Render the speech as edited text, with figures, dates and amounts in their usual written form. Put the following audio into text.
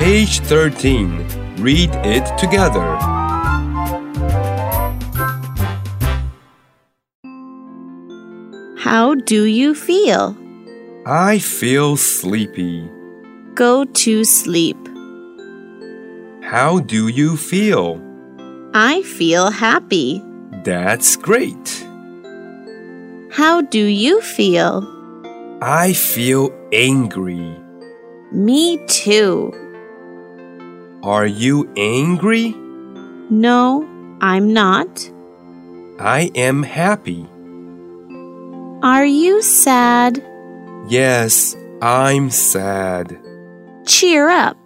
Page 13. Read it together. How do you feel? I feel sleepy. Go to sleep. How do you feel? I feel happy. That's great. How do you feel? I feel angry. Me too. Are you angry? No, I'm not. I am happy. Are you sad? Yes, I'm sad. Cheer up.